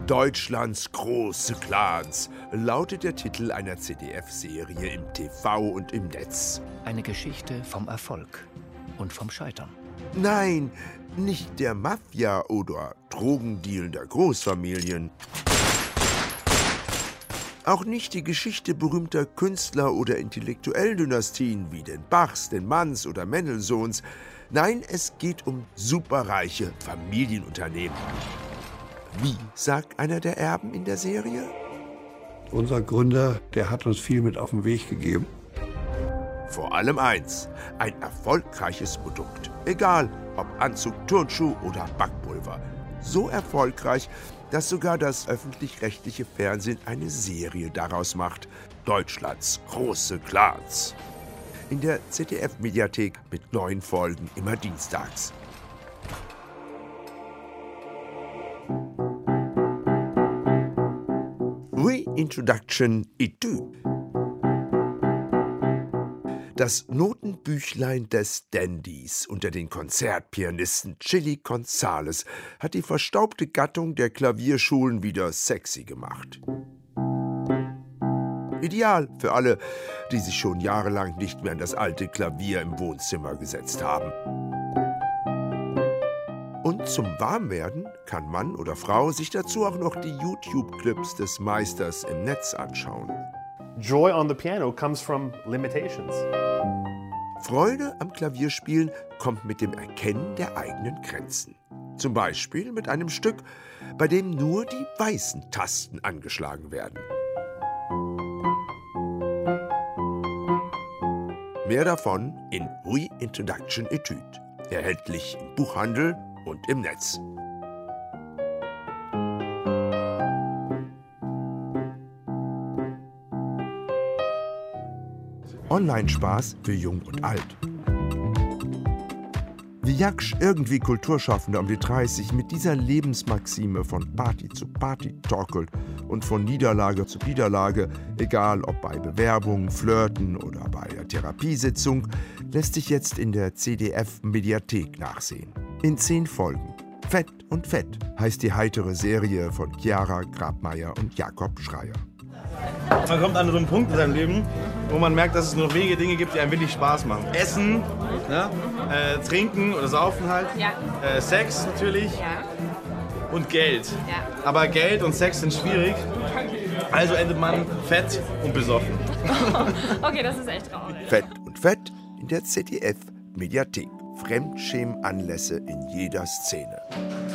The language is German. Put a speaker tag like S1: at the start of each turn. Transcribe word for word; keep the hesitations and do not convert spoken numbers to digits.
S1: Deutschlands große Clans lautet der Titel einer Z D F-Serie im T V und im Netz.
S2: Eine Geschichte vom Erfolg und vom Scheitern.
S1: Nein, nicht der Mafia oder drogendealender Großfamilien. Auch nicht die Geschichte berühmter Künstler oder Intellektuelldynastien wie den Bachs, den Manns oder Mendelssohns. Nein, es geht um superreiche Familienunternehmen. Wie, sagt einer der Erben in der Serie?
S3: Unser Gründer, der hat uns viel mit auf den Weg gegeben.
S1: Vor allem eins, ein erfolgreiches Produkt. Egal, ob Anzug, Turnschuh oder Backpulver. So erfolgreich, dass sogar das öffentlich-rechtliche Fernsehen eine Serie daraus macht. Deutschlands große Clans. In der Z D F-Mediathek mit neuen Folgen immer dienstags. Reintroduction Etüde. Das Notenbüchlein des Dandys unter den Konzertpianisten Chili Gonzales hat die verstaubte Gattung der Klavierschulen wieder sexy gemacht. Ideal für alle, die sich schon jahrelang nicht mehr an das alte Klavier im Wohnzimmer gesetzt haben. Und zum Warmwerden kann Mann oder Frau sich dazu auch noch die YouTube-Clips des Meisters im Netz anschauen.
S4: Joy on the piano comes from limitations.
S1: Freude am Klavierspielen kommt mit dem Erkennen der eigenen Grenzen. Zum Beispiel mit einem Stück, bei dem nur die weißen Tasten angeschlagen werden. Mehr davon in Reintroduction Etüde. Erhältlich im Buchhandel und im Netz. Online-Spaß für Jung und Alt. Wie Jaksch irgendwie Kulturschaffender um die dreißig mit dieser Lebensmaxime von Party zu Party torkelt und von Niederlage zu Niederlage, egal ob bei Bewerbungen, Flirten oder bei der Therapiesitzung, lässt sich jetzt in der Z D F-Mediathek nachsehen. In zehn Folgen. Fett und Fett heißt die heitere Serie von Chiara Grabmeier und Jakob Schreier.
S5: Man kommt an so einen Punkt in seinem Leben, wo man merkt, dass es nur wenige Dinge gibt, die einem wirklich Spaß machen. Essen, ne? äh, Trinken oder Saufen halt,
S6: ja.
S5: äh, Sex natürlich
S6: Ja.
S5: und Geld.
S6: Ja.
S5: Aber Geld und Sex sind schwierig, also endet man fett und besoffen.
S6: Okay, das ist echt traurig.
S1: Fett und Fett in der Z D F-Mediathek. Fremdschämen-Anlässe in jeder Szene.